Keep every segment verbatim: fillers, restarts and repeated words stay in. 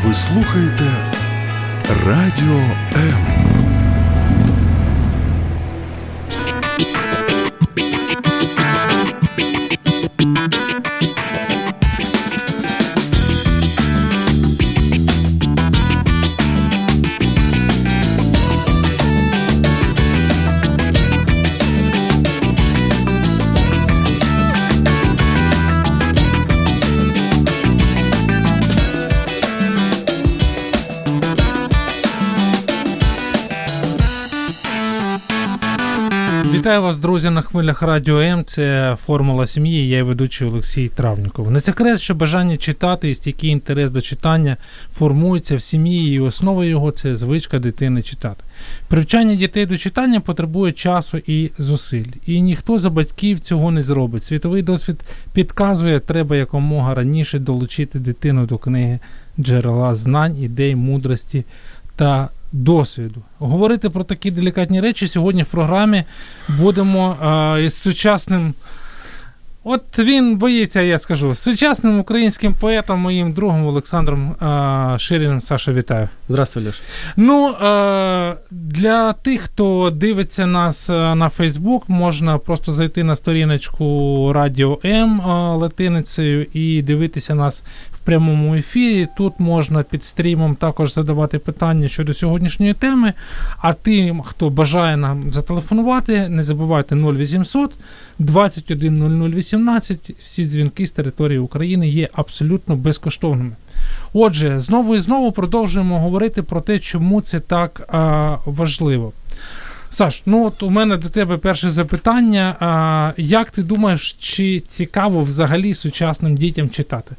Ви слухаєте Радіо М. Вітаю вас, друзі, на хвилях Радіо М. Це «Формула сім'ї», я і ведучий Олексій Травніков. Не секрет, що бажання читати і стійкий інтерес до читання формується в сім'ї, і основа його – це звичка дитини читати. Привчання дітей до читання потребує часу і зусиль. І ніхто за батьків цього не зробить. Світовий досвід підказує, треба якомога раніше долучити дитину до книги, джерела знань, ідей, мудрості та досвіду. Говорити про такі делікатні речі сьогодні в програмі будемо а, із сучасним, от він боїться, я скажу, сучасним українським поетом, моїм другом Олександром а, Ширіним. Саша, вітаю. Здравствуй, Леш. Ну, а, для тих, хто дивиться нас на Фейсбук, можна просто зайти на сторіночку Радіо М латиницею і дивитися нас в прямому ефірі. Тут можна під стрімом також задавати питання щодо сьогоднішньої теми. А тим, хто бажає нам зателефонувати, не забувайте нуль вісімсот двадцять один нуль нуль вісімнадцять. Всі дзвінки з території України є абсолютно безкоштовними. Отже, знову і знову продовжуємо говорити про те, чому це так а, важливо. Саш, ну от у мене до тебе перше запитання. А, як ти думаєш, чи цікаво взагалі сучасним дітям читати?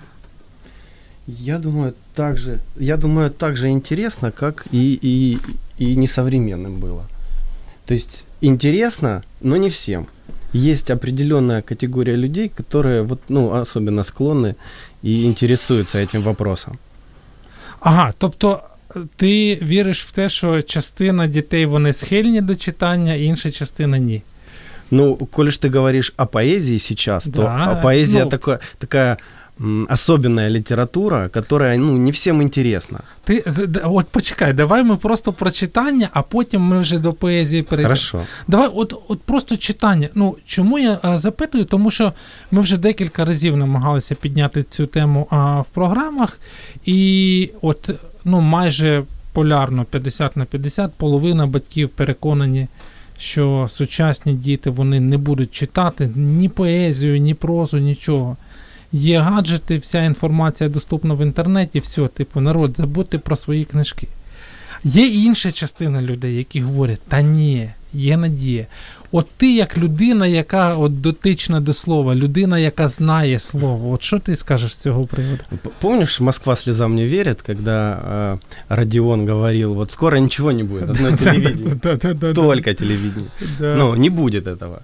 Я думаю, так же, я думаю, так же интересно, как и, и, и несовременным было. То есть интересно, но не всем. Есть определенная категория людей, которые вот, ну, особенно склонны и интересуются этим вопросом. Ага, тобто ти віриш в те, що частина дітей, вони схильні до читання, інша частина ні? Ну, коли ж ты говоришь о поэзии сейчас, да, то поэзия ну, такая, такая м, особенная литература, которая, ну, не всем интересна. Ти, от почекай, давай ми просто про читання, а потім ми вже до поезії перейдемо. Хорошо. Давай, от, от просто читання. Ну, чому я а, запитую? Тому що ми вже декілька разів намагалися підняти цю тему а, в програмах, і от, ну, майже полярно п'ятдесят на п'ятдесят, половина батьків переконані, що сучасні діти, вони не будуть читати ні поезію, ні прозу, нічого. Є гаджети, вся інформація доступна в інтернеті, все, типу, народ, забудьте про свої книжки. Є інша частина людей, які говорять, та ні, є надія. От ти як людина, яка от дотична до слова, людина, яка знає слово, от що ти скажеш з цього приводу? Помнишь, «Москва слезам не верит», когда э, Родион говорил, вот скоро ничего не будет, одно телевидение, только телевидение. Но не будет этого.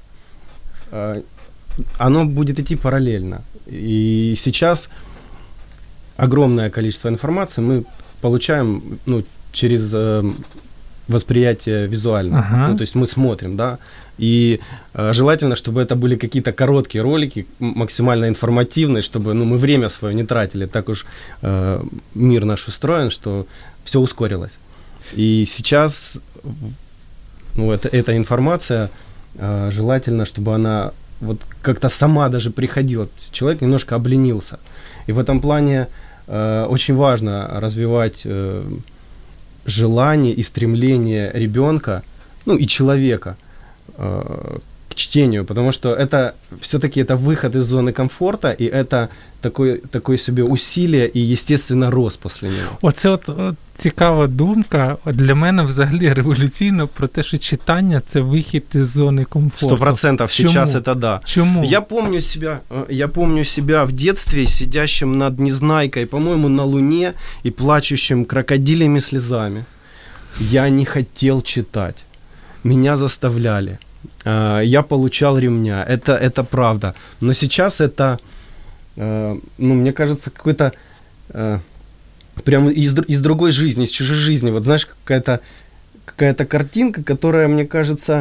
Оно будет идти параллельно. И сейчас огромное количество информации мы получаем, ну, через э, восприятие визуальное. Ага. Ну, то есть мы смотрим, да, и э, желательно, чтобы это были какие-то короткие ролики, максимально информативные, чтобы, ну, мы время свое не тратили. Так уж э, мир наш устроен, что все ускорилось. И сейчас, ну, это, эта информация, э, желательно, чтобы она вот как-то сама даже приходила. Человек немножко обленился. И в этом плане э, очень важно развивать э, желание и стремление ребенка, ну и человека э, к чтению, потому что это все-таки это выход из зоны комфорта, и это такое, такое себе усилие і, естественно, рост після нього. Оце от, от цікава думка, для мене взагалі революційно про те, що читання – це вихід із зони комфорту. Сто процентов сейчас это да. Чему? Я помню себя, я помню себя в детстве сидящим над Незнайкой, по-моему, на Луне и плачущим крокодилями слезами. Я не хотел читать. Меня заставляли. Я получал ремня. Это, это правда. Но сейчас это, ну, мне кажется, какой-то прямо из, из другой жизни, из чужой жизни. Вот знаешь, какая-то, какая-то картинка, которая, мне кажется,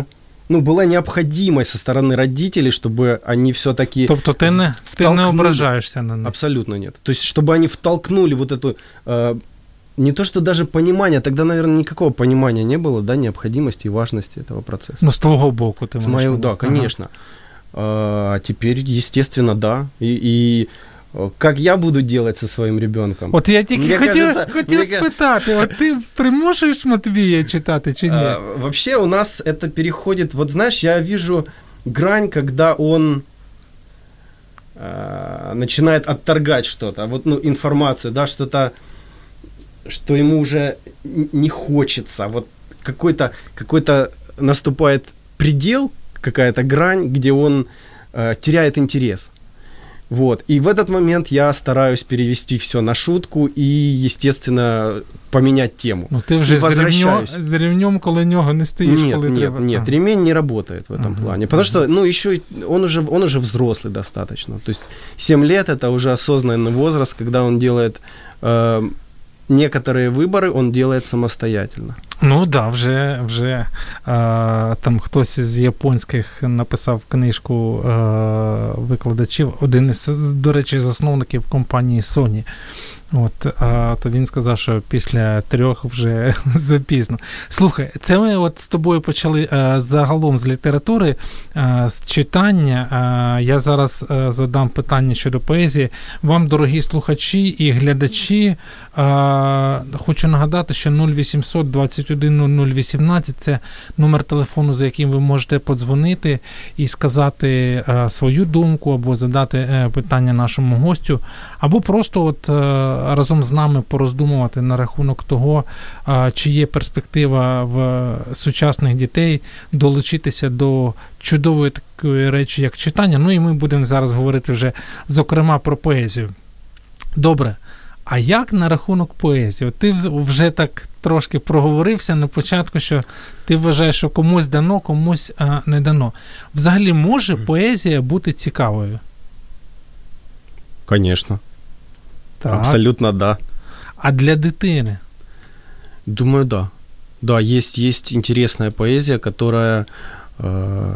ну, была необходимость со стороны родителей, чтобы они все-таки... Тобто ти не, ти не ображаешься на них? Абсолютно нет. То есть, чтобы они втолкнули вот эту... Э, не то, что даже понимание, тогда, наверное, никакого понимания не было, да, необходимости и важности этого процесса. Ну, с твоего боку ты можешь сказать. С моего, да, конечно. Ага. А теперь, естественно, да. И... и как я буду делать со своим ребенком? От я тільки хотів, хотів спитати, от ти примушуєш Матвія читати чи ні? А, вообще у нас это переходит, вот знаешь, я вижу грань, когда он а, начинает отторгать что-то, вот, ну, информацию, да, что-то, что ему уже не хочется, вот какой-то, какой-то наступает предел, какая-то грань, где он а, теряет интерес. Вот. И в этот момент я стараюсь перевести все на шутку и, естественно, поменять тему. Ну, ты уже с ремнем, с ремнем коло него не стоишь, нет, коли нет, треба. Нет, ага. ремень не работает в этом ага, плане. Потому ага. что, ну, еще он уже, он уже взрослый достаточно. То есть семь лет – это уже осознанный возраст, когда он делает э, некоторые вибори, он делает самостоятельно. Ну да, вже, вже а, там хтось з японських написав книжку а, викладачів, один із, до речі, засновників компанії Sony. От, а, то він сказав, що після трьох вже запізно. Слухай, це ми от з тобою почали а, загалом з літератури, а, з читання. А, я зараз а, задам питання щодо поезії. Вам, дорогі слухачі і глядачі, а, хочу нагадати, що нуль вісімсот двадцять один нуль нуль вісімнадцять – це номер телефону, за яким ви можете подзвонити і сказати а, свою думку, або задати а, питання нашому гостю, або просто от а, разом з нами пороздумувати на рахунок того, чи є перспектива в сучасних дітей долучитися до чудової такої речі, як читання. Ну і ми будемо зараз говорити вже, зокрема, про поезію. Добре. А як на рахунок поезії? Ти вже так трошки проговорився на початку, що ти вважаєш, що комусь дано, комусь а, не дано. Взагалі, може поезія бути цікавою? Конечно. Так. Абсолютно да. А для дитини? Думаю, да. Да, есть, есть интересная поэзия, которая, э,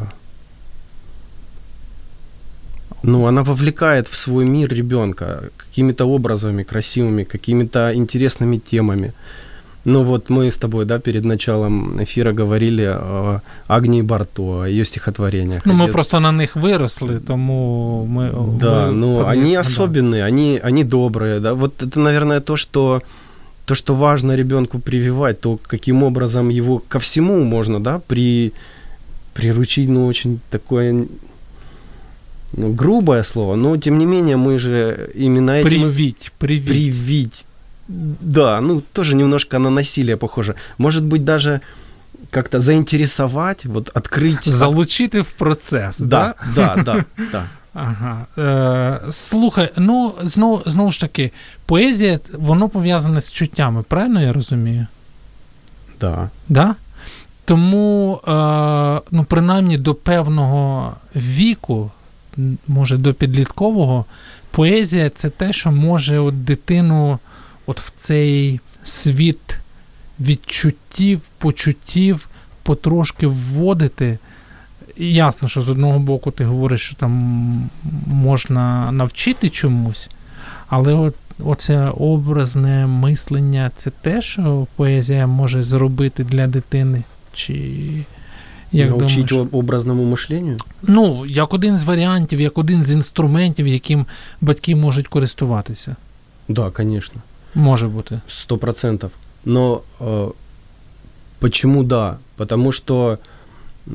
ну, она вовлекает в свой мир ребенка какими-то образами красивыми, какими-то интересными темами. Ну вот мы с тобой, да, перед началом эфира говорили о Агнии Барто, о ее стихотворениях. Ну, мы просто на них выросли, тому мы... Да, мы ну, они особенные, они, они добрые, да. Вот это, наверное, то, что, то, что важно ребенку прививать, то, каким образом его ко всему можно, да, при, приручить, ну, очень такое... Ну, грубое слово, но, тем не менее, мы же именно этим... Привить, привить. Привить. Да, ну, тоже немножко на насилие похоже. Может быть, даже как-то заинтересовать, вот открыть... Залучити в процес, да? Да, да, да, да. Ага. Е, слухай, ну, знову, знову ж таки, поезія, воно пов'язане з чуттями, правильно я розумію? Да. Да? Тому, е, ну, принаймні, до певного віку, може, до підліткового, поезія – це те, що може от дитину от в цей світ відчуттів, почуттів потрошки вводити. І ясно, що з одного боку ти говориш, що там можна навчити чомусь, але от, оце образне мислення – це те, що поезія може зробити для дитини? Чи... Як научить думаєш? Образному мишленню? Ну, як один з варіантів, як один з інструментів, яким батьки можуть користуватися. Да, конечно. Може бути. Сто процентов. Но э, почему да? Потому что э,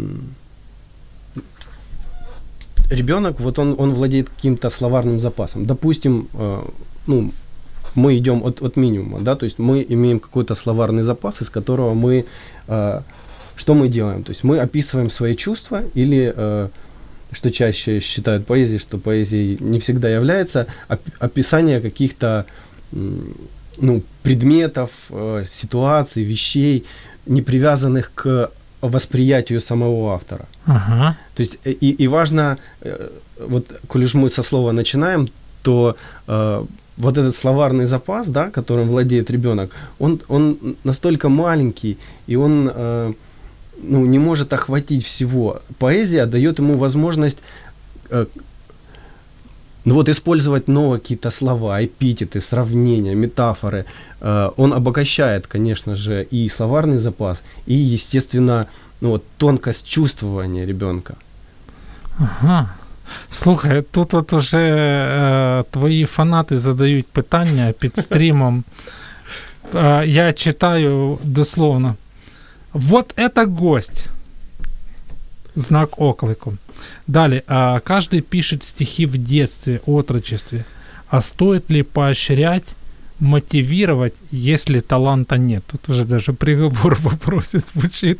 ребенок, вот он, он владеет каким-то словарным запасом. Допустим, э, ну, мы идем от, от минимума, да, то есть мы имеем какой-то словарный запас, из которого мы... Э, что мы делаем? То есть мы описываем свои чувства или, э, что чаще считают поэзией, что поэзией не всегда является, оп- описание каких-то э, ну, предметов, э, ситуаций, вещей, не привязанных к восприятию самого автора. Ага. То есть и, и важно, э, вот, коль уж мы со слова начинаем, то э, вот этот словарный запас, да, которым владеет ребенок, он, он настолько маленький, и он... Э, ну, не может охватить всего. Поэзия дает ему возможность э, ну, вот использовать новые какие-то слова, эпитеты, сравнения, метафоры. Э, он обогащает, конечно же, и словарный запас, и, естественно, ну, вот, тонкость чувствования ребенка. Ага. Слухай, тут от уже е, твої фанати задають питання під стрімом. Е, я читаю дословно. Вот это гость. Знак оклику. Далее. А, каждый пишет стихи в детстве, отрочестве. А стоит ли поощрять, мотивировать, если таланта нет? Тут уже даже приговор в вопросе звучит.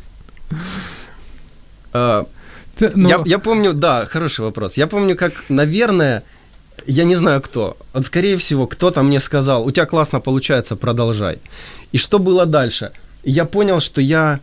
А, Ты, ну... я, я помню, да, хороший вопрос. Я помню, как, наверное, я не знаю кто, вот скорее всего, кто-то мне сказал, у тебя классно получается, продолжай. И что было дальше? Я понял, что я,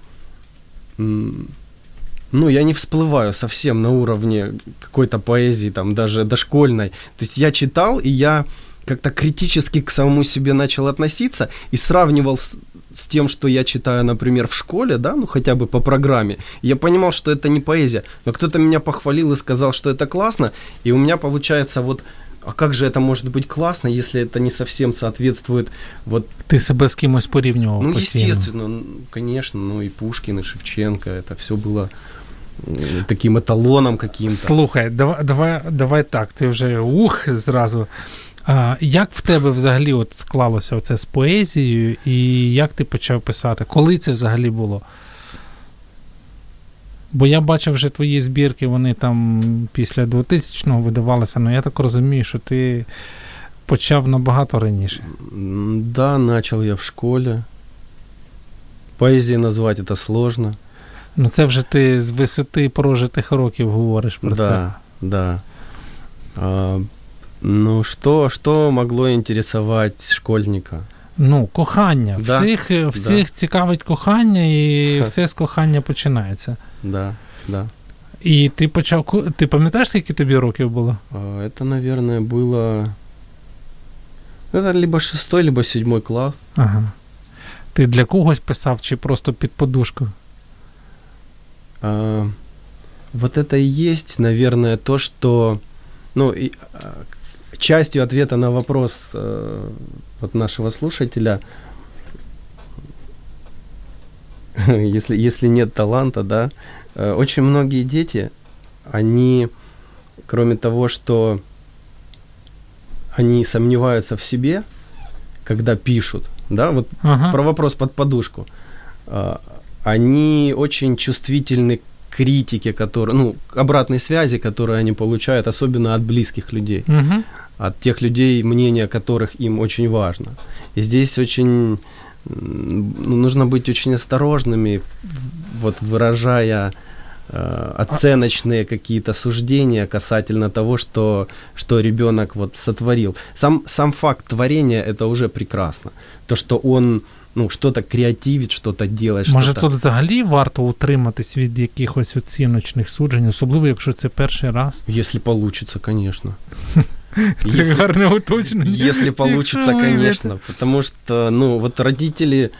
ну, я не всплываю совсем на уровне какой-то поэзии, там, даже дошкольной. То есть я читал, и я как-то критически к самому себе начал относиться и сравнивал с, с тем, что я читаю, например, в школе, да, ну, хотя бы по программе. Я понимал, что это не поэзия, но кто-то меня похвалил и сказал, что это классно, и у меня получается вот, а как же это может быть классно, если это не совсем соответствует вот... Ты себе с кимось порівнював? Ну, постійно. Естественно, конечно, ну и Пушкин, и Шевченко, это все было таким эталоном каким-то. Слухай, давай, давай, давай так, ти вже ух, зразу. А, як в тебе взагалі от склалося оце з поезією, і як ти почав писати? Коли це взагалі було? Бо я бачив вже твої збірки, вони там після двохтисячного видавалися, але я так розумію, що ти почав набагато раніше. Да, почав я в школі. Поезією назвати це сложно. Ну це вже ти з висоти прожитих років говориш про да, це. Да, да. А, ну, що, що могло інтересувати школьника? Ну, кохання. Да, всіх всіх да. цікавить кохання, і все з кохання починається. Да, да. І ти почав... Ти пам'ятаєш, скільки тобі років було? Это, наверное, было... Это либо шестой, либо седьмой класс. Ага. Ти для когось писав, чи просто під подушку? А, вот это и есть, наверное, то, что... Ну, и, частью ответа на вопрос э, вот нашего слушателя, если, если нет таланта, да, э, очень многие дети, они, кроме того, что они сомневаются в себе, когда пишут, да, вот ага. про вопрос под подушку, э, они очень чувствительны к критике, которые, ну, обратной связи, которую они получают, особенно от близких людей, угу. от тех людей, мнение которых им очень важно. И здесь очень ну, нужно быть очень осторожными, вот выражая э, оценочные какие-то суждения касательно того, что, что ребенок вот сотворил. Сам, сам факт творения – это уже прекрасно. То, что он ну, що-то креативить, що-то делать. Може, що-то... тут взагалі варто утриматись від якихось оціночних суджень, особливо, якщо це перший раз? Якщо получится, конечно. Це гарне уточнення. Если получится, конечно. Потому что, ну, вот родители,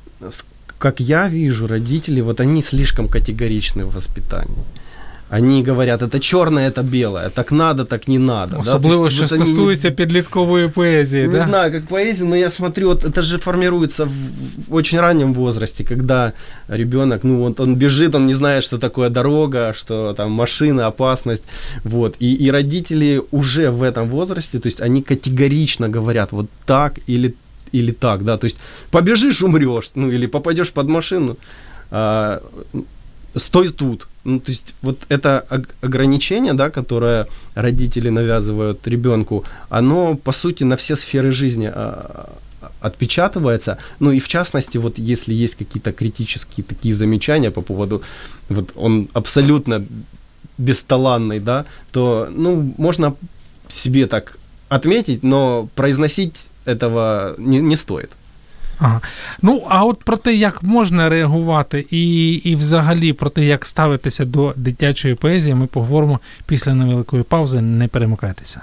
как я вижу, родители, вот они слишком категоричны в воспитании. Они говорят, это чорне, это біле, так надо, так не надо. Особливо, да? що вот стосується не... підліткової поезії. Не да? знаю, как поэзия, но я смотрю, вот это же формируется в, в очень раннем возрасте, когда ребенок, ну вот он бежит, он не знает, что такое дорога, что там машина, опасность, вот. И, и родители уже в этом возрасте, то есть они категорично говорят вот так или, или так, да, то есть побежишь, умрешь, ну или попадешь под машину, а, стой тут. Ну, то есть вот это ограничение, да, которое родители навязывают ребенку, оно, по сути, на все сферы жизни отпечатывается. Ну и в частности, вот если есть какие-то критические такие замечания по поводу, вот он абсолютно бесталанный, да, то, ну, можно себе так отметить, но произносить этого не, не стоит. Ага. Ну, а от про те, як можна реагувати і, і взагалі про те, як ставитися до дитячої поезії, ми поговоримо після невеликої паузи. Не перемикайтеся.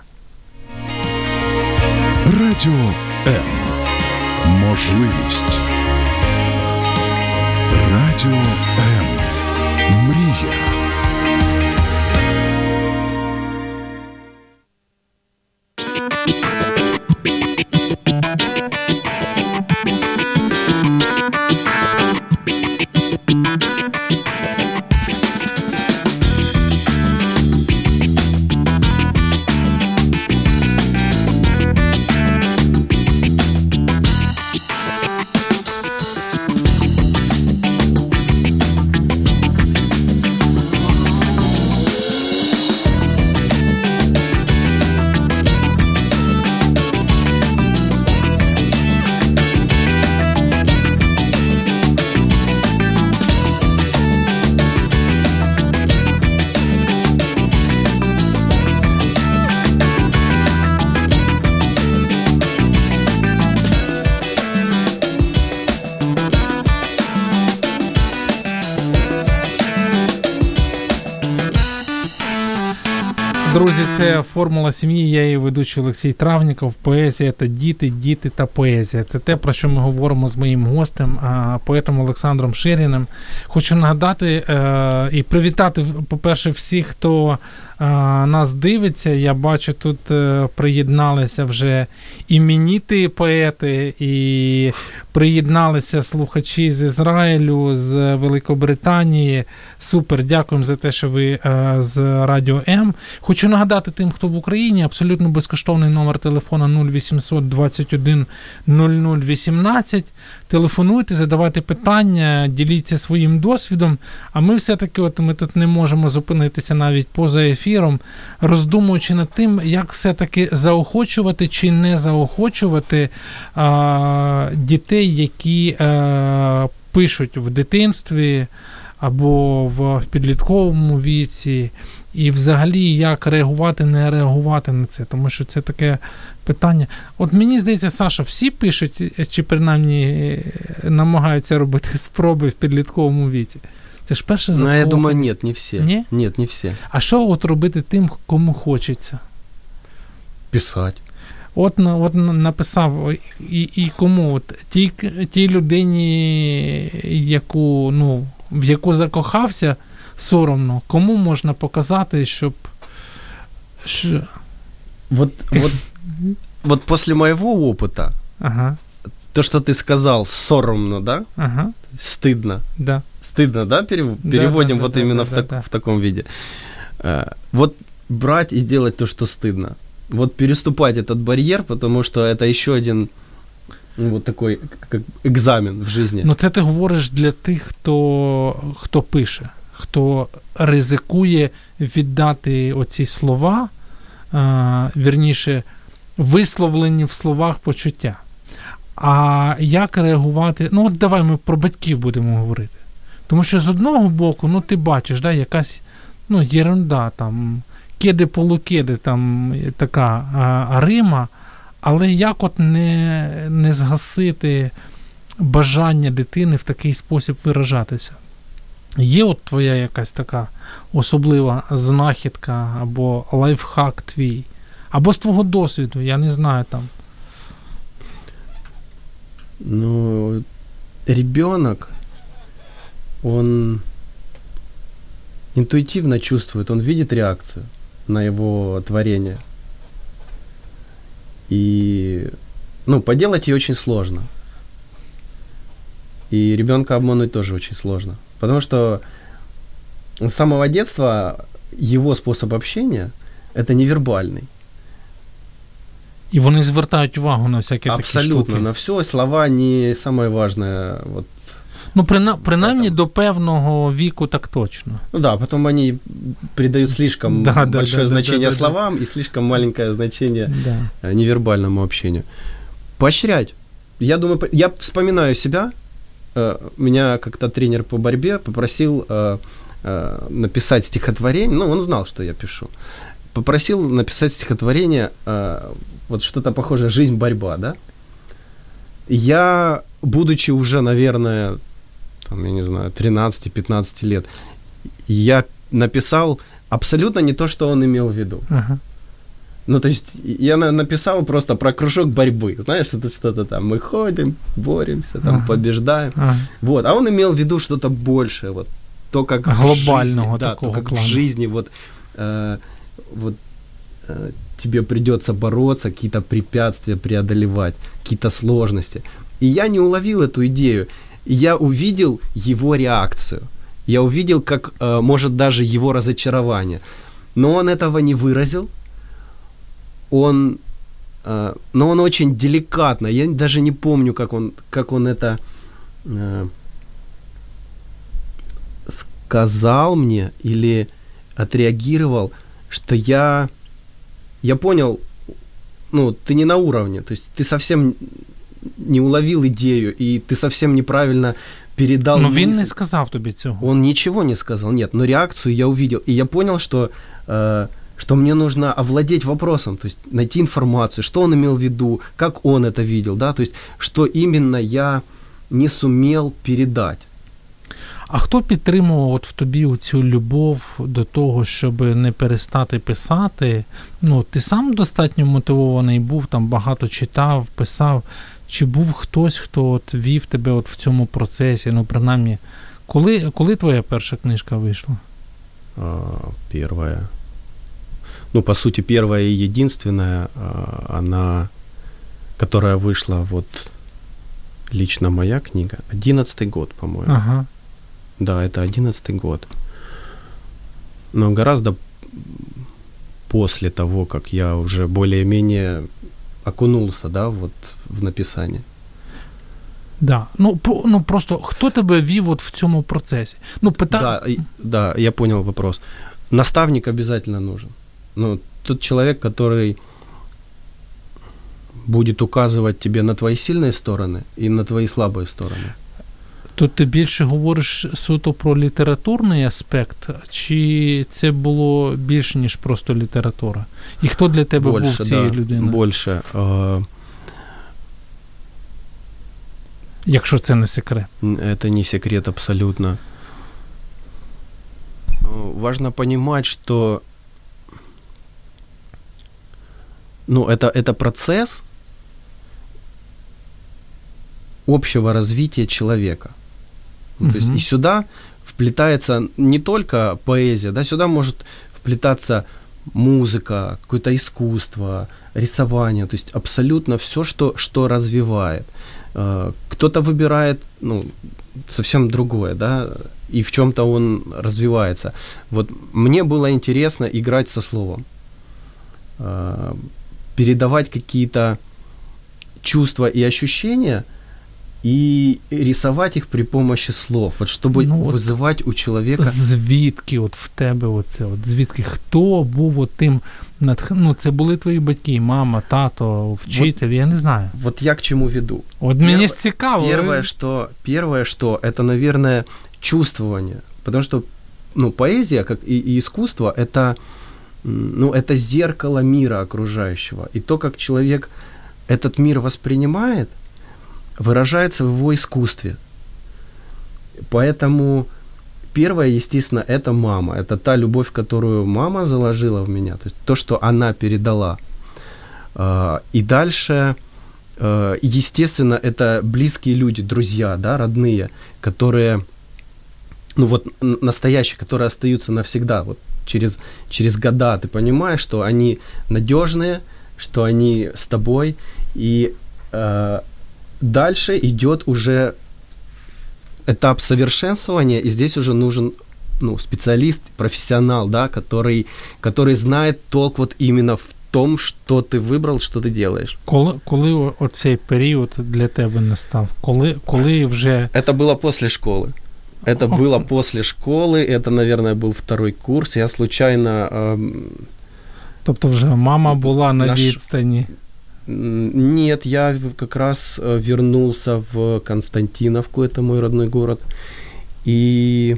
Радіо М. Можливість. Радіо М. Мрія. Друзі, це «Формула сім'ї», я її ведучий Олексій Травніков. Поезія та діти, діти та поезія. Це те, про що ми говоримо з моїм гостем, поетом Олександром Ширіним. Хочу нагадати е- і привітати, по-перше, всіх, хто е- нас дивиться. Я бачу, тут е- приєдналися вже іменіти поети, і приєдналися слухачі з Ізраїлю, з Великобританії. Супер, дякуємо за те, що ви е- з Радіо М. Хочу нагадати тим, хто в Україні, абсолютно безкоштовний номер телефона нуль вісімсот двадцять один нуль нуль вісімнадцять. Телефонуйте, задавайте питання, діліться своїм досвідом. А ми все-таки, от ми тут не можемо зупинитися навіть поза ефіром, роздумуючи над тим, як все-таки заохочувати чи не заохочувати а, дітей, які а, пишуть в дитинстві або в, в підлітковому віці. І взагалі, як реагувати, не реагувати на це, тому що це таке питання. От мені здається, Саша, всі пишуть, чи принаймні намагаються робити спроби в підлітковому віці. Це ж перше закоханість. Ну, я думаю, ні, не всі. Ні? Ні, не всі. А що от робити тим, кому хочеться? Писати. От, от написав, і, і кому? От, тій, тій людині, яку, ну, в яку закохався, соромно. Кому можна показати, щоб... Що... Вот, вот, вот после моего опыта, ага. то, что ты сказал, соромно, да? Ага. Стыдно. Да. Стыдно, да? Перев... Да, переводим да, вот да, именно да, в, так... да. в таком виде. А, вот брать и делать то, что стыдно. Вот переступать этот барьер, потому что это еще один вот такой как экзамен в жизни. Ну, це ти говориш для тих, хто, хто пише, хто ризикує віддати оці слова, а, вірніше, висловлені в словах почуття. А як реагувати? Ну, от давай ми про батьків будемо говорити. Тому що з одного боку, ну, ти бачиш, да, якась, ну, єрунда, там, киди-полукиди, там, така а, Рима, але як от не, не згасити бажання дитини в такий спосіб виражатися? Є от твоя якась така особлива знахідка або лайфхак твій? Або з твого досвіду, я не знаю там. Ну, ребенок, он интуитивно чувствует, он видит реакцию на его творение. И, ну, поделать ее очень сложно. И ребенка обмануть тоже очень сложно. Потому что с самого детства его способ общения – это невербальный. І вони звертають увагу на всякі такі штуки. Абсолютно, на все, слова не самое важное. Вот. Ну, прина, принаймні до певного віку так точно. Ну да, потом они придают слишком да, большое да, значение да, да, словам да. и слишком маленькое значение да. невербальному общению. Поощрять. Я думаю, я вспоминаю себя, меня как-то тренер по борьбе попросил написать стихотворение, ну, он знал, что я пишу, попросил написать стихотворение, вот что-то похожее «Жизнь, борьба», да? Я, будучи уже, наверное, там, я не знаю, тринадцать-пятнадцать лет, я написал абсолютно не то, что он имел в виду. Ага. Ну, то есть, я написал просто про кружок борьбы, знаешь, это что-то там, мы ходим, боремся, там, ага. побеждаем, ага. вот, а он имел в виду что-то большее, вот, то, как глобального в жизни, такого да, то, как плану. в жизни вот, э, вот э, тебе придется бороться, какие-то препятствия преодолевать, какие-то сложности. И я не уловил эту идею. Я увидел его реакцию. Я увидел, как, э, может, даже его разочарование. Но он этого не выразил. Он, э, но он очень деликатно. Я даже не помню, как он, как он это э, сказал мне или отреагировал, что я, я понял, ну, ты не на уровне. То есть ты совсем не уловил идею, и ты совсем неправильно передал. Ну, він не сказав тобі цього. Он ничего не сказал, нет, но реакцию я увидел. И я понял, что, э, что мне нужно овладеть вопросом, то есть найти информацию, что он имел в виду, как он это видел, да, то есть что именно я не сумел передать. А хто підтримував от в тобі цю любов до того, щоб не перестати писати? Ну, ти сам достатньо мотивований був, там багато читав, писав, чи був хтось, хто от вів тебе от в цьому процесі? Ну, принаймні, коли, коли твоя перша книжка вийшла? А, первая. Ну, по сути, первая и единственная, а, она, которая вышла, вот, лично моя книга, одиннадцатый год, по-моему. Ага. Да, это одиннадцатый год. Но гораздо после того, как я уже более-менее окунулся, да, вот в написание. Да. Ну, по, ну просто хто тебе вів от в цьому процесі? Ну, пита... Да, и, да, я понял вопрос. Наставник обязательно нужен. Ну, тот человек, который будет указывать тебе на твои сильные стороны и на твои слабые стороны. Тут ти більше говориш суто про літературний аспект, чи це було більше, ніж просто література? І хто для тебе больше, був цією да, людиною? Больше. Э... Якщо це не секрет. Это не секрет абсолютно. Важно понимать, что ну, это, это процесс общего развития человека. Mm-hmm. То есть и сюда вплетается не только поэзия, да, сюда может вплетаться музыка, какое-то искусство, рисование, то есть абсолютно все, что, что развивает. Кто-то выбирает, ну, совсем другое, да, и в чем-то он развивается. Вот мне было интересно играть со словом, передавать какие-то чувства и ощущения и рисовать их при помощи слов, вот чтобы ну, вызывать у человека... Звідки от в тебе оце? От звідки? Хто був от тим... Натх... Ну, це були твої батьки, мама, тато, вчитель, вот, я не знаю. Вот я к чему веду. От Перв... мені ж цікаво. Первое, что, первое, что это, наверное, чувствование. Потому что, ну, поэзия, как и, и искусство, это, ну, это зеркало мира окружающего. И то, как человек этот мир воспринимает, выражается в его искусстве. Поэтому первое, естественно, это мама. Это та любовь, которую мама заложила в меня, то есть то, что она передала. И дальше, естественно, это близкие люди, друзья, да, родные, которые, ну вот, настоящие, которые остаются навсегда, вот через, через года. Ты понимаешь, что они надежные, что они с тобой, и дальше идет уже этап совершенствования, и здесь уже нужен, ну, специалист, профессионал, да, который, который знает толк вот именно в том, что ты выбрал, что ты делаешь. Коли, коли оцей період для тебе настав? Коли, коли вже... Это было после школы. Это О. было после школы, это, наверное, был второй курс. Я случайно... Эм... Тобто вже мама була на Наш... відстані? Нет, я как раз вернулся в Константиновку, это мой родной город, и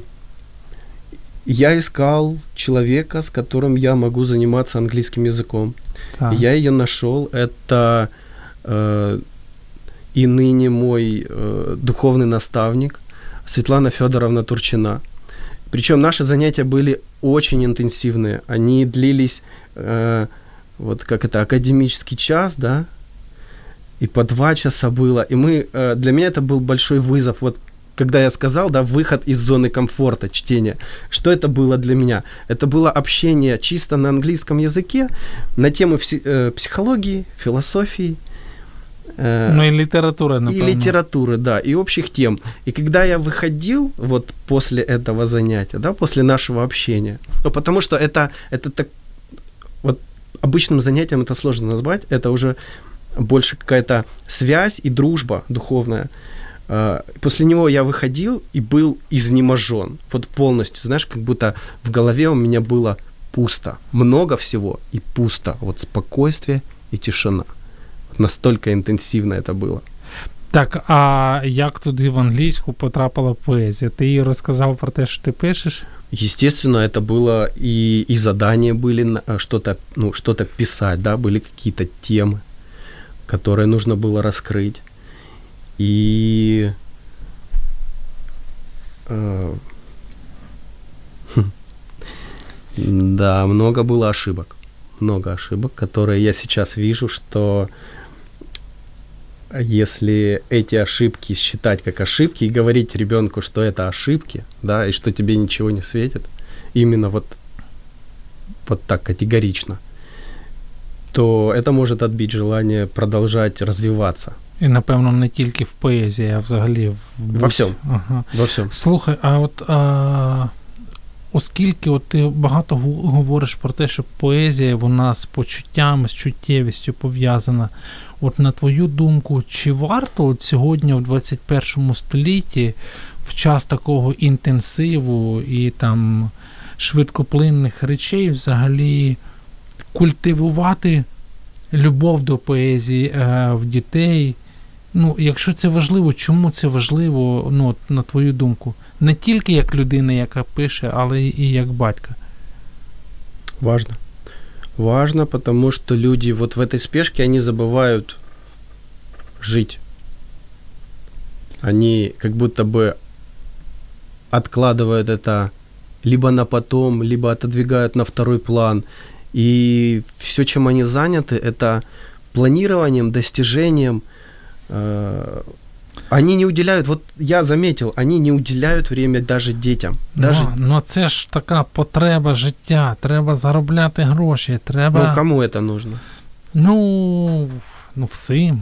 я искал человека, с которым я могу заниматься английским языком. Так. Я ее нашел, это э, и ныне мой э, духовный наставник Светлана Федоровна Турчина. Причем наши занятия были очень интенсивные, они длились... Э, вот как это, академический час, да, и по два часа было, и мы, для меня это был большой вызов, вот когда я сказал, да, выход из зоны комфорта чтения, что это было для меня? Это было общение чисто на английском языке на тему психологии, философии. Ну и литературы, напевно. И литературы, да, и общих тем. И когда я выходил вот после этого занятия, да, после нашего общения, ну, потому что это, это так, вот обычным занятием это сложно назвать, это уже больше какая-то связь и дружба духовная. После него я выходил и был изнеможен, вот полностью, знаешь, как будто в голове у меня было пусто, много всего и пусто, вот спокойствие и тишина. Настолько інтенсивно це було. Так, а як туди в англійську потрапила поезія? Ти їй розказав про те, що ти пишеш? Естественно, это было и, и задания были что-то, ну, что-то писать, да, были какие-то темы, которые нужно было раскрыть. И э, да, много было ошибок. Много ошибок, которые я сейчас вижу, что если эти ошибки считать как ошибки и говорить ребенку, что это ошибки, да, и что тебе ничего не светит, именно вот, вот так категорично, то это может отбить желание продолжать развиваться. І, напевно, не тільки в поезії, а взагалі в... Во всьому. Ага. Во всьому. Слухай, а от а, оскільки от ти багато говориш про те, що поезія, вона з почуттями, з чуттєвістю пов'язана, от на твою думку, чи варто от сьогодні в двадцять першому столітті, в час такого інтенсиву і там швидкоплинних речей взагалі культивувати любов до поезії е, в дітей? Ну, якщо це важливо, чому це важливо, ну, от, на твою думку? Не тільки як людина, яка пише, але і як батька. Важно. Важно, потому что люди вот в этой спешке, они забывают жить. Они как будто бы откладывают это либо на потом, либо отодвигают на второй план. И все, чем они заняты, это планированием, достижением. Они не уделяют, вот я заметил, они не уделяют время даже детям. Даже... Ну, ну це ж така потреба життя, треба заробляти гроші, треба... Ну, кому это нужно? Ну, ну всім.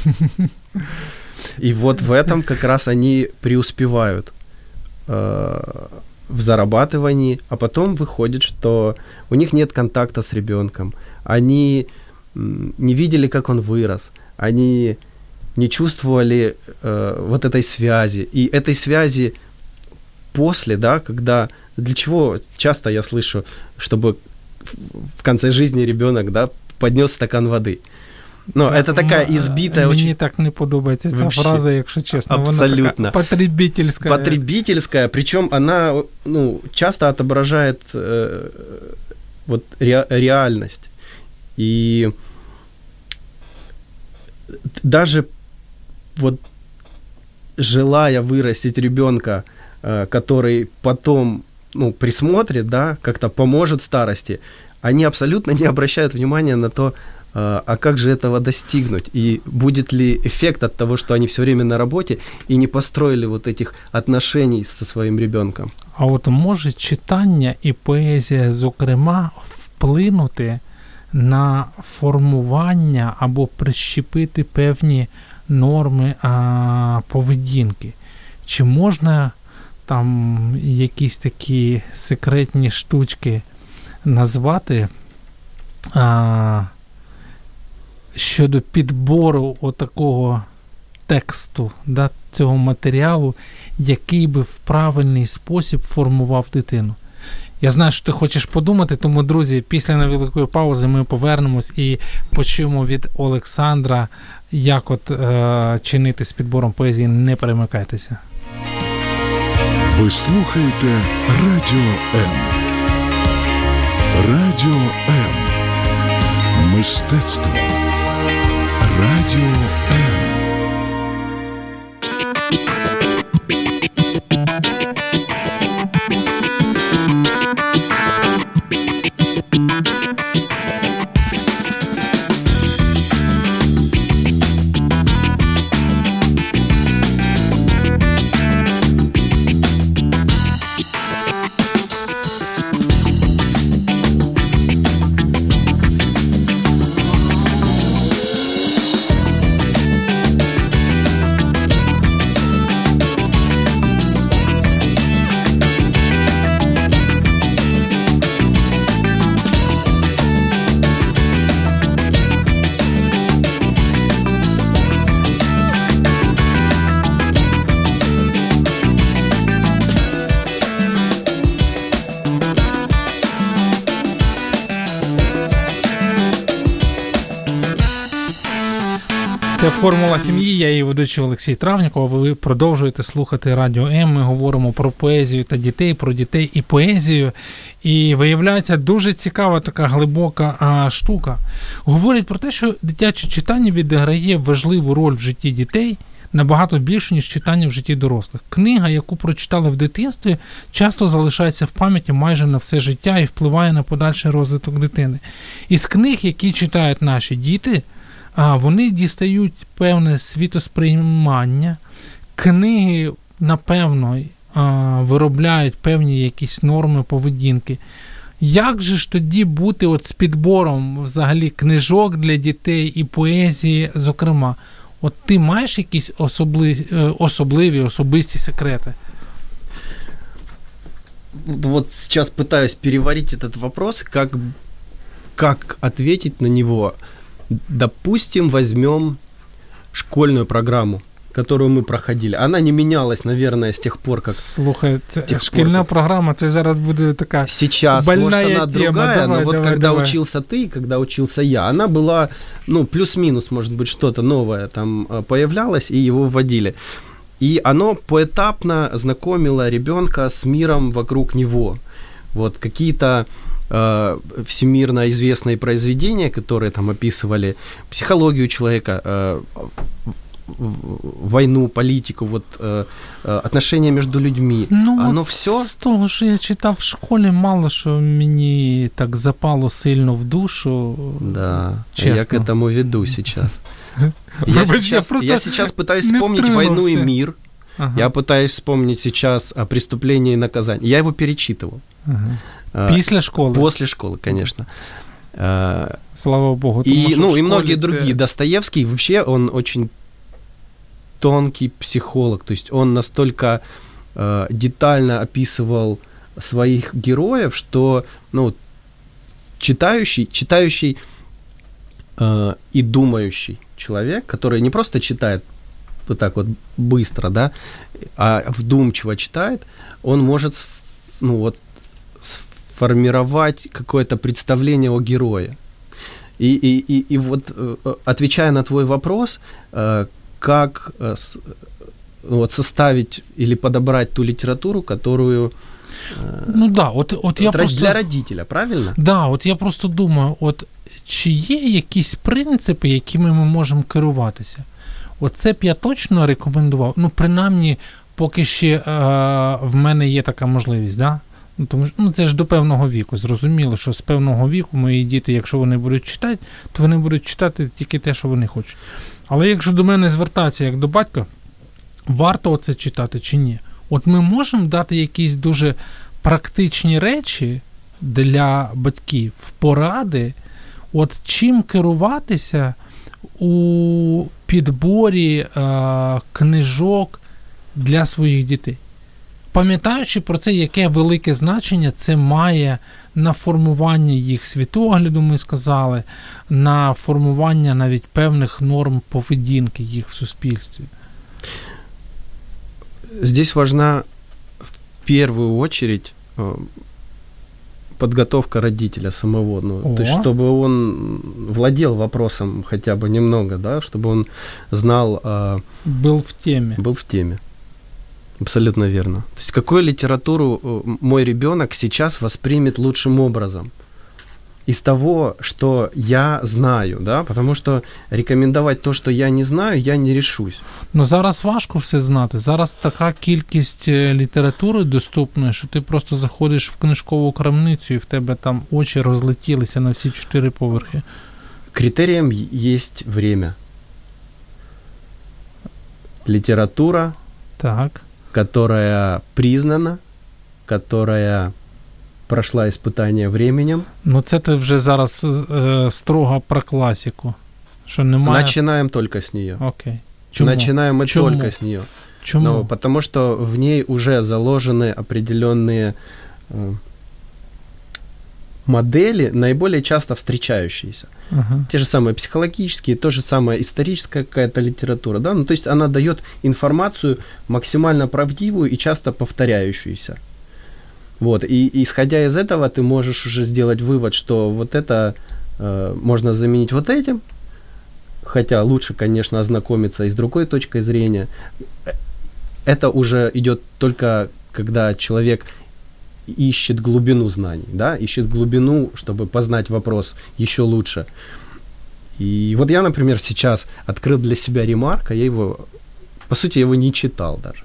И вот в этом как раз они преуспевают э, в зарабатывании, а потом выходит, что у них нет контакта с ребенком, они не видели, как он вырос, они не чувствовали э, вот этой связи. И этой связи после, да, когда... Для чего часто я слышу, чтобы в конце жизни ребенок, да, поднес стакан воды. Но так, это такая избитая... Мені очень... так не подобається ця Вообще, фраза, якщо чесно. абсолютно. Вона така потребительська. Потребительская, причем она, ну, часто отображает э, вот ре- реальность. И даже вот желая вырастить ребенка, э, который потом, ну, присмотрит, да, как-то поможет старости, они абсолютно не обращают внимания на то, э, а как же этого достигнуть, и будет ли эффект от того, что они все время на работе и не построили вот этих отношений со своим ребенком. А от може читання і поезія, зокрема, вплинути на формування або прищепити певні норми а, поведінки? Чи можна там якісь такі секретні штучки назвати а, щодо підбору отакого тексту, да, цього матеріалу, який би в правильний спосіб формував дитину? Я знаю, що ти хочеш подумати, тому, друзі, після невеликої паузи ми повернемось і почуємо від Олександра, як от е, чинити з підбором поезії. Не перемикайтеся. Ви слухаєте Радіо М. Радіо М. Мистецтво. Радіо М. Це «Формула сім'ї», я її ведучий Олексій Травніков, ви продовжуєте слухати Радіо М, ми говоримо про поезію та дітей, про дітей і поезію, і виявляється дуже цікава така глибока а, штука. Говорять про те, що дитяче читання відіграє важливу роль в житті дітей, набагато більше, ніж читання в житті дорослих. Книга, яку прочитали в дитинстві, часто залишається в пам'яті майже на все життя і впливає на подальший розвиток дитини. Із книг, які читають наші діти, вони дістають певне світосприймання, книги, напевно, виробляють певні якісь норми поведінки. Як же ж тоді бути от з підбором взагалі книжок для дітей і поезії, зокрема? От ти маєш якісь особливі, особливі особисті секрети? Вот сейчас пытаюсь переварить этот вопрос, как, как ответить на него. Допустим, возьмем школьную программу, которую мы проходили. Она не менялась, наверное, с тех пор, как... Слухай, школьная пор, программа, это зараз будет такая сейчас, больная может, она тема. другая, давай, но вот давай, когда давай. учился ты, когда учился я, она была, ну, плюс-минус, может быть, что-то новое там появлялось, и его вводили. И оно поэтапно знакомило ребенка с миром вокруг него. Вот какие-то э, всемирно известные произведения, которые там описывали психологию человека, э, войну, политику, вот, э, отношения между людьми. Ну, оно все... З того, що я читав в школі, мало що мені так запало сильно в душу. Да, честно. я к этому веду сейчас. Я сейчас, я сейчас пытаюсь вспомнить «Войну и мир». Ага. Я пытаюсь вспомнить сейчас о «Преступлении и наказании». Я его перечитывал. Ага. Після школи? После школы, конечно. Слава Богу. И, ну, и многие це... другие. Достоевский вообще, он очень тонкий психолог. То есть он настолько э, детально описывал своих героев, что, ну, читающий, читающий э, и думающий человек, который не просто читает вот так вот быстро, да, а вдумчиво читает, он может, ну, вот, сформировать какое-то представление о герое. И, и, и, и вот, отвечая на твой вопрос, как вот, составить или подобрать ту литературу, которую... Ну да, от, от я для просто... родителя, правильно? Да, от я просто думаю, от чи є якісь принципи, якими ми можемо керуватися? Оце б я точно рекомендував. Ну, принаймні, поки ще е, в мене є така можливість, да? Ну, тому що, ну, це ж до певного віку. Зрозуміло, що з певного віку мої діти, якщо вони будуть читати, то вони будуть читати тільки те, що вони хочуть. Але якщо до мене звертатися як до батька, варто оце читати чи ні? От ми можемо дати якісь дуже практичні речі для батьків, поради, от чим керуватися у підборі е, книжок для своїх дітей. Пам'ятаючи про це, яке велике значення це має на формування їх світогляду, ми сказали, на формування навіть певних норм поведінки їх в суспільстві. Здесь важна в первую очередь подготовка родителя самого, ну, то есть чтобы он владел вопросом хотя бы немного, да, чтобы он знал... Был в теме. Был в теме. Абсолютно верно. То есть какую литературу мой ребенок сейчас воспримет лучшим образом? Из того, что я знаю, да, потому что рекомендовать то, что я не знаю, я не решусь. Ну, зараз важко все знати. Зараз така кількість літератури доступної, що ти просто заходиш в книжкову крамницю і в тебе там очі розлетілися на всі чотири поверхи. Критерием есть время. Литература, так, которая признана, которая прошла испытание временем. Ну, це ти вже зараз е, строго про класику. Що немає... Начинаем только с нее. Окей. Чому? Начинаем мы Чому? только с нее. Чему? Ну, потому что в ней уже заложены определенные э, модели, наиболее часто встречающиеся. Ага. Те же самые психологические, то же самое историческая какая-то литература. Да? Ну, то есть она дает информацию максимально правдивую и часто повторяющуюся. Вот. И исходя из этого ты можешь уже сделать вывод, что вот это э, можно заменить вот этим, хотя лучше, конечно, ознакомиться и с другой точкой зрения. Это уже идет только, когда человек ищет глубину знаний, да, ищет глубину, чтобы познать вопрос еще лучше. И вот я, например, сейчас открыл для себя ремарк, а я его, по сути, я его не читал даже.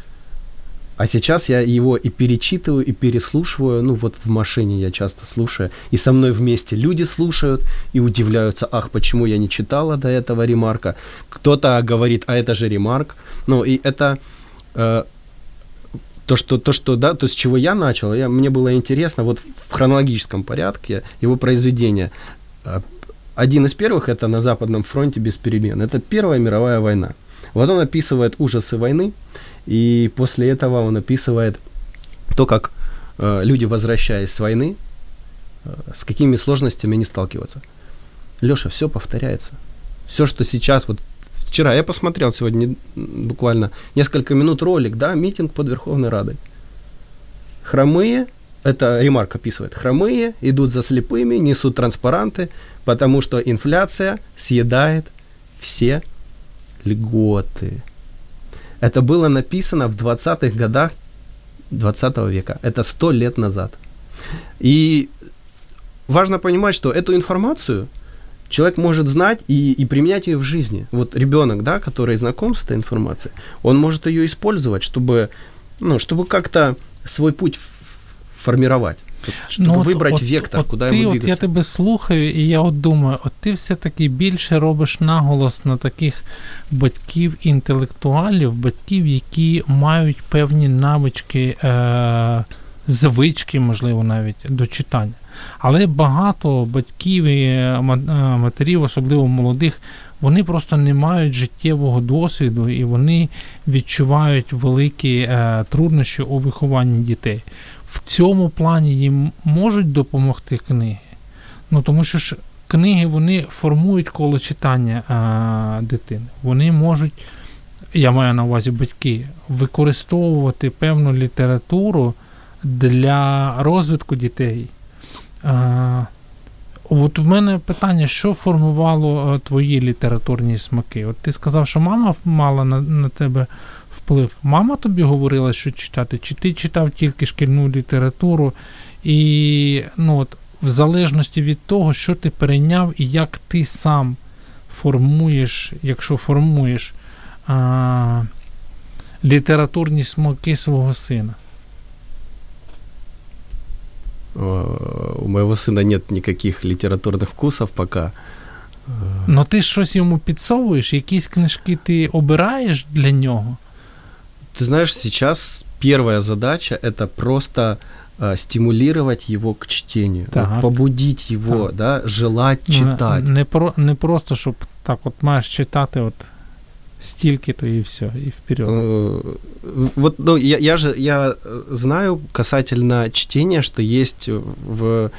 А сейчас я его и перечитываю, и переслушиваю, ну вот в машине я часто слушаю, и со мной вместе люди слушают и удивляются, ах, почему я не читала до этого ремарка. Кто-то говорит, а это же ремарк. Ну и это э, то, что, то, что, да, то, с чего я начал, я, мне было интересно, вот в хронологическом порядке его произведения. Один из первых, это «На Западном фронте без перемен», это Первая мировая война. Вот он описывает ужасы войны, и после этого он описывает то, как э, люди, возвращаясь с войны, э, с какими сложностями они сталкиваются. Лёша, все повторяется. Все, что сейчас, вот вчера я посмотрел сегодня буквально несколько минут ролик, да, митинг под Верховной Радой. Хромые, это ремарк описывает, хромые идут за слепыми, несут транспаранты, потому что инфляция съедает все льготы. Это было написано в двадцатых годах двадцатого века. Это сто лет назад. И важно понимать, что эту информацию человек может знать и, и применять ее в жизни. Вот ребенок, да, который знаком с этой информацией, он может ее использовать, чтобы, ну, чтобы как-то свой путь формировать. Щоб ну, вибрати от, вектор, от, куди ти, йому от двигатися. Я тебе слухаю, і я от думаю, от ти все-таки більше робиш наголос на таких батьків-інтелектуалів, батьків, які мають певні навички, е- звички, можливо, навіть, до читання. Але багато батьків і матерів, особливо молодих, вони просто не мають життєвого досвіду, і вони відчувають великі е- труднощі у вихованні дітей. В цьому плані їм можуть допомогти книги? Ну, тому що ж книги, вони формують коло читання а, дитини. Вони можуть, я маю на увазі батьки, використовувати певну літературу для розвитку дітей. А, от в мене питання, що формувало а, твої літературні смаки? От ти сказав, що мама мала на, на тебе вплив. Мама тобі говорила, що читати? Чи ти читав тільки шкільну літературу? І, ну, от, в залежності від того, що ти перейняв і як ти сам формуєш, якщо формуєш а, літературні смаки свого сина? У моего сына нет никаких литературных вкусов пока. Но ти щось йому підсовуєш? Якісь книжки ти обираєш для нього? Ты знаешь, сейчас первая задача – это просто э, стимулировать его к чтению, вот, побудить его, так. да, желать читать. Не, не, про, не просто, щоб так от маєш читати от стільки-то і все, і вперед. Э, вот, ну, я, я же я знаю касательно чтения, что есть в,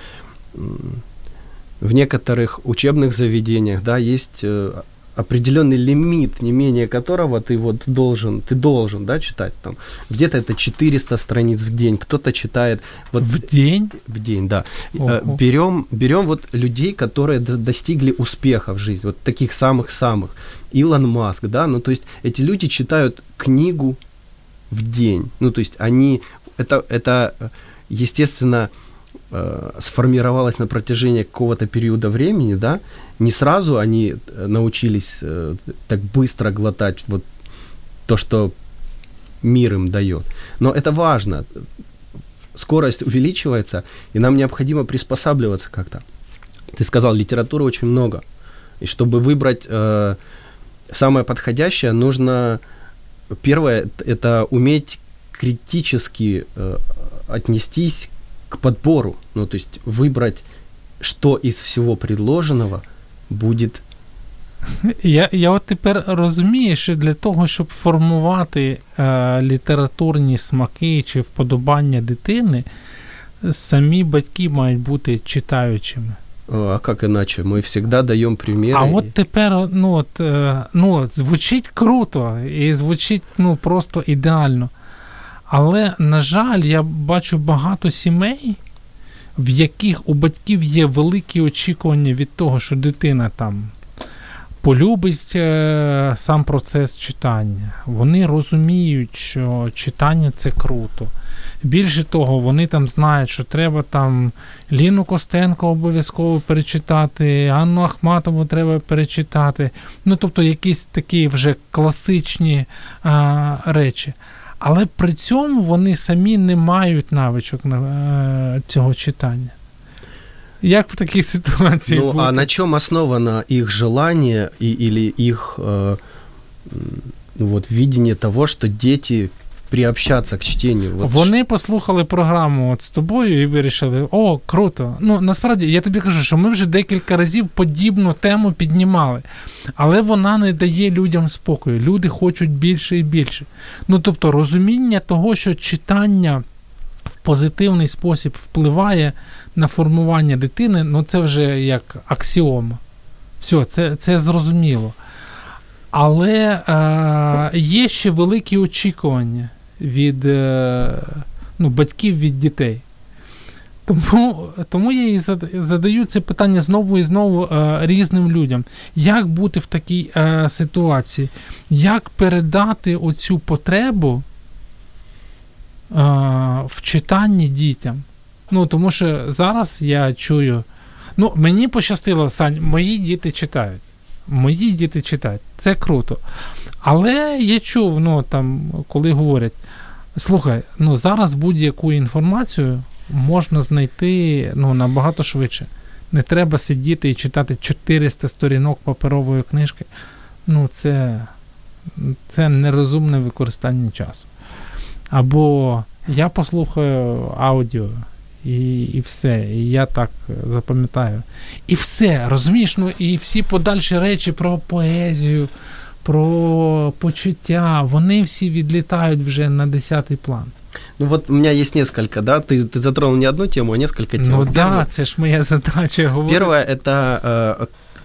в некоторых учебных заведениях, да, есть определенный лимит, не менее которого ты вот должен, ты должен, да, читать там. Где-то это четыреста страниц в день, кто-то читает вот в день, в день, да. Ого. Берем, берем вот людей, которые достигли успеха в жизни, вот таких самых-самых. Илон Маск, да, ну то есть эти люди читают книгу в день, ну то есть они, это, это естественно, сформировалось на протяжении какого-то периода времени, да, не сразу они научились э, так быстро глотать вот то, что мир им дает. Но это важно. Скорость увеличивается, и нам необходимо приспосабливаться как-то. Ты сказал, литературы очень много. И чтобы выбрать э, самое подходящее, нужно, первое, это уметь критически э, отнестись к подбору. Ну, то есть выбрать, что из всего предложенного будет. Я, я от тепер розумію, що для того, щоб формувати е, літературні смаки чи вподобання дитини, самі батьки мають бути читаючими. А как иначе? Мы всегда даем примеры. А от тепер, ну, от, е, ну, звучить круто і звучить, ну, просто ідеально. Але, на жаль, я бачу багато сімей, в яких у батьків є великі очікування від того, що дитина там полюбить е, сам процес читання. Вони розуміють, що читання – це круто. Більше того, вони там знають, що треба там Ліну Костенко обов'язково перечитати, Анну Ахматову треба перечитати. Ну, тобто якісь такі вже класичні а, речі. Але при цьому вони самі не мають навичок на, а, цього читання. Як в такій ситуації Ну, бути? а на чем основано их желание и, или их э, вот, видение того, что дети приобщаться к чтению? Вот Вони послухали програму от з тобою і вирішили, о, круто. Ну, насправді, я тобі кажу, що ми вже декілька разів подібну тему піднімали, але вона не дає людям спокою. Люди хочуть більше і більше. Ну, тобто, розуміння того, що читання в позитивний спосіб впливає на формування дитини, ну, це вже як аксіома. Все, це, це зрозуміло. Але е, є ще великі очікування від е, ну, батьків від дітей. Тому, тому я і задаю це питання знову і знову е, різним людям. Як бути в такій е, ситуації? Як передати оцю потребу е, в читанні дітям? Ну, тому що зараз я чую, ну, мені пощастило, Сань, мої діти читають. Мої діти читають. Це круто. Але я чув, ну, там, коли говорять, слухай, ну, зараз будь-яку інформацію можна знайти, ну, набагато швидше. Не треба сидіти і читати чотириста сторінок паперової книжки. Ну, це, це нерозумне використання часу. Або я послухаю аудіо, І, і все, і я так запам'ятаю. І все, розумієш, ну і всі подальші речі про поезію, про почуття, вони всі відлітають вже на десятий план. Ну вот у меня есть несколько, да, ты, ты затронул не одну тему, а несколько тем. Ну да, це ж моя задача говорити. Первое, это э,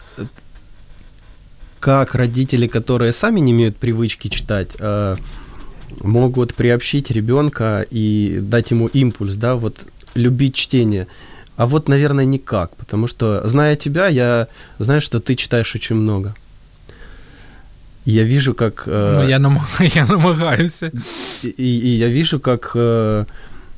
как родители, которые сами не имеют привычки читать, э, могут приобщить ребенка и дать ему импульс, да, вот любить чтение. А вот, наверное, никак, потому что, зная тебя, я знаю, что ты читаешь очень много. Я вижу, как... Э, ну, я, намаг... я намагаюся. И, и я вижу, как э,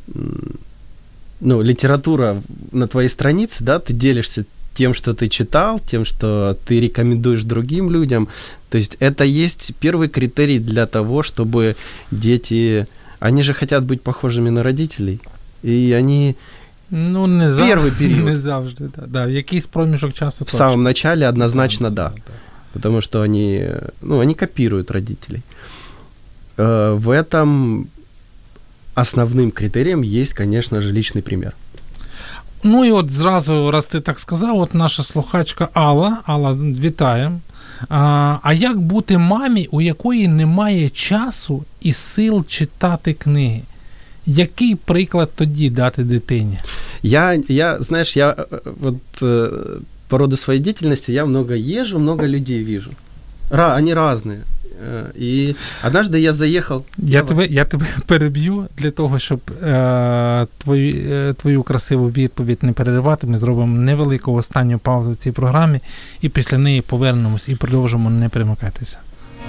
ну, литература на твоей странице, да, ты делишься тем, что ты читал, тем, что ты рекомендуешь другим людям. То есть это есть первый критерий для того, чтобы дети... Они же хотят быть похожими на родителей. І вони ну, не перший зав... період. Не завжди, да. Да, в якийсь проміжок часу. В самом начале однозначно да. да, да. Потому что они, ну, они копируют родителей. В этом основным критерием есть, конечно же, личный пример. Ну і от зразу, раз ти так сказав, от наша слухачка Алла, Алла, вітаємо. А, а як бути мамі, у якої немає часу і сил читати книги? Який приклад тоді дати дитині? Я, я знаешь, я вот по роду своей деятельности я много езжу, много людей вижу. Ра, они разные. І однажды я заїхав... Я тебе, я тебе переб'ю для того, щоб е, твою, е, твою красиву відповідь не переривати. Ми зробимо невелику останню паузу в цій програмі і після неї повернемось і продовжимо, не перемикайтеся.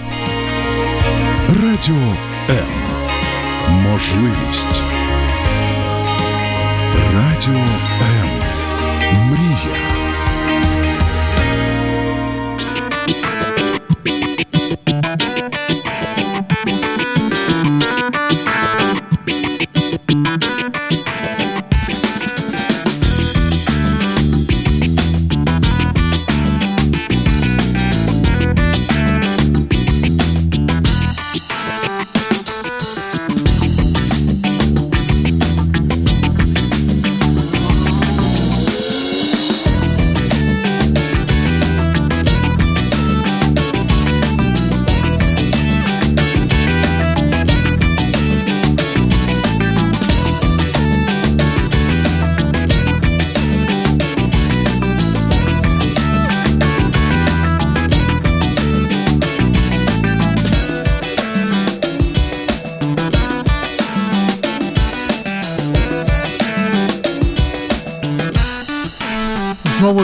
Радіо М. Можливість. Радіо М. Мрія.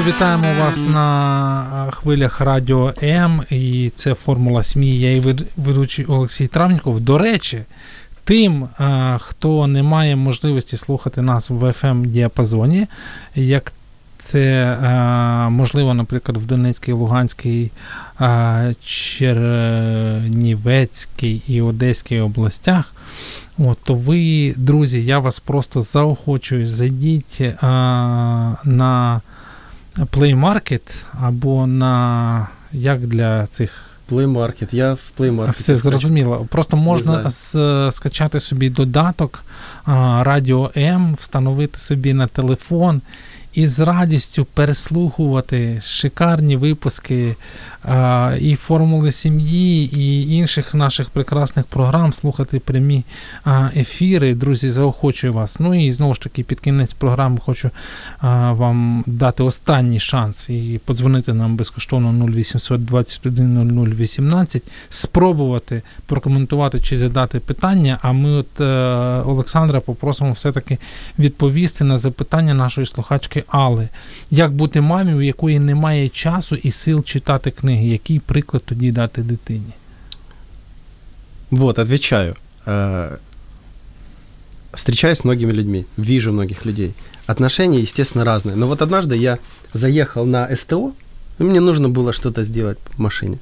вітаємо вас на хвилях Радіо М, і це «Формула сім'ї». Я і ведучий Олексій Травніков. До речі, тим, хто не має можливості слухати нас в еф ем-діапазоні, як це можливо, наприклад, в Донецькій, Луганській, Чернівецькій і Одеській областях, От, то ви, друзі, я вас просто заохочую, зайдіть а, на Play Market або на, як для цих... Play Market, я в Play Market. Все зрозуміло. Просто можна з, скачати собі додаток а, Радіо М, встановити собі на телефон і з радістю переслухувати шикарні випуски а, і «Формули сім'ї», і інших наших прекрасних програм, слухати прямі а, ефіри. Друзі, заохочую вас. Ну і знову ж таки, під кінець програми хочу а, вам дати останній шанс і подзвонити нам безкоштовно нуль вісімсот двадцять один нуль нуль вісімнадцять, спробувати прокоментувати чи задати питання, а ми от е, Олександра попросимо все-таки відповісти на запитання нашої слухачки Алли. Як бути мамі, у якої немає часу і сил читати книги? Який приклад тоді дати дитині? Вот, отвечаю. Встречаюсь с многими людьми, вижу многих людей. Отношения, естественно, разные. Но вот однажды я заехал на СТО, и мне нужно было что-то сделать в машине.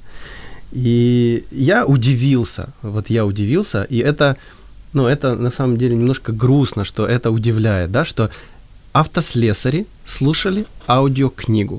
И я удивился, вот я удивился, и это, ну, это на самом деле немножко грустно, что это удивляет, да, что автослесари слушали аудиокнигу.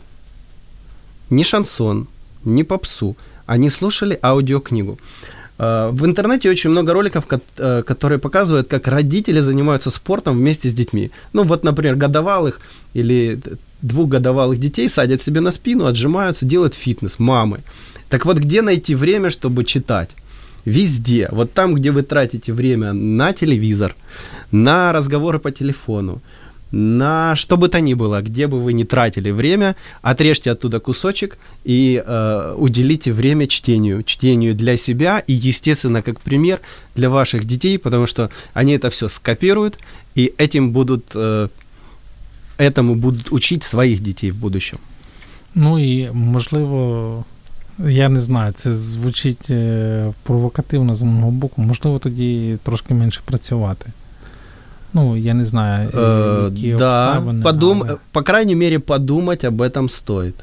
Не шансон, не попсу. Они слушали аудиокнигу. В интернете очень много роликов, которые показывают, как родители занимаются спортом вместе с детьми. Ну вот, например, годовалых или двухгодовалых детей садят себе на спину, отжимаются, делают фитнес, мамы. Так вот, где найти время, чтобы читать? Везде. Вот там, где вы тратите время на телевизор, на разговоры по телефону, на что бы то ни было, где бы вы ни тратили время, отрежьте оттуда кусочек и э, уделите время чтению. Чтению для себя и, естественно, как пример для ваших детей, потому что они это все скопируют и этим будут, э, этому будут учить своїх дітей в будущем. Ну і, можливо, я не знаю, це звучить провокативно з мого боку, можливо, тоді трошки менше працювати. Ну, я не знаю, які да, обставини. Подум... Але... По крайней мере, подумать об этом стоит.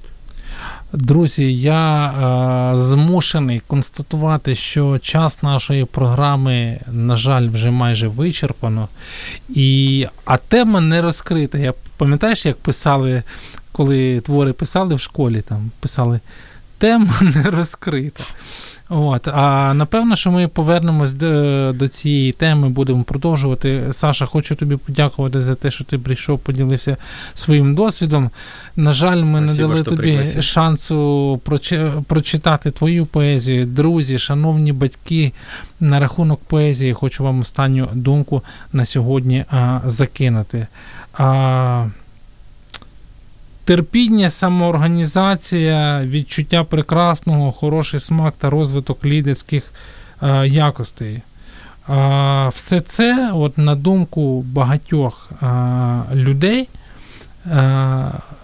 Друзі, я е, змушений констатувати, що час нашої програми, на жаль, вже майже вичерпано. І... А тема не розкрита. Я, пам'ятаєш, як писали, коли твори писали в школі, там писали «тема не розкрита». От, а напевно, що ми повернемось до, до цієї теми, будемо продовжувати. Саша, хочу тобі подякувати за те, що ти прийшов, поділився своїм досвідом. На жаль, ми Спасибо, не дали тобі пригласив. шансу прочи, прочитати твою поезію. Друзі, шановні батьки, на рахунок поезії хочу вам останню думку на сьогодні а, закинути. А, Терпіння, самоорганізація, відчуття прекрасного, хороший смак та розвиток лідерських е, якостей. Е, все це, от, на думку багатьох е, людей, е,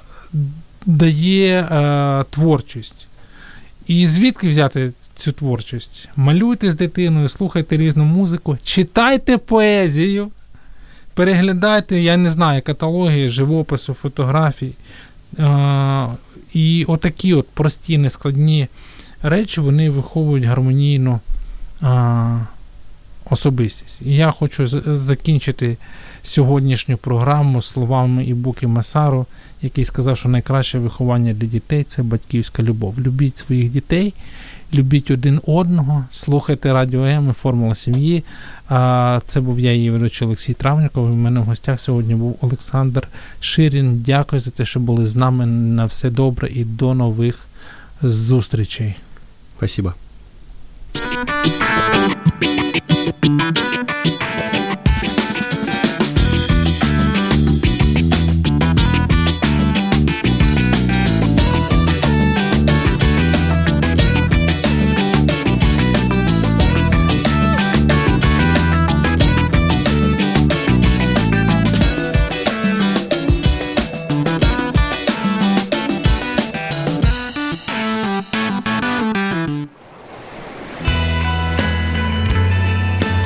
дає е, творчість. І звідки взяти цю творчість? Малюйте з дитиною, слухайте різну музику, читайте поезію, переглядайте, я не знаю, каталоги живопису, фотографій. А, і отакі от прості, нескладні речі, вони виховують гармонійну а, особистість. І я хочу з- закінчити сьогоднішню програму словами Ібуки Масару, який сказав, що найкраще виховання для дітей – це батьківська любов. Любіть своїх дітей, любіть один одного, слухайте Радіо М і «Формула сім'ї». А, це був я, її ведучий Олексій Травніков. У мене в гостях сьогодні був Олександр Ширін. Дякую за те, що були з нами. На все добре і до нових зустрічей. Спасибо.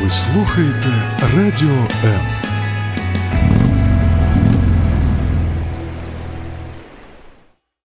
Ви слухаєте Радіо М.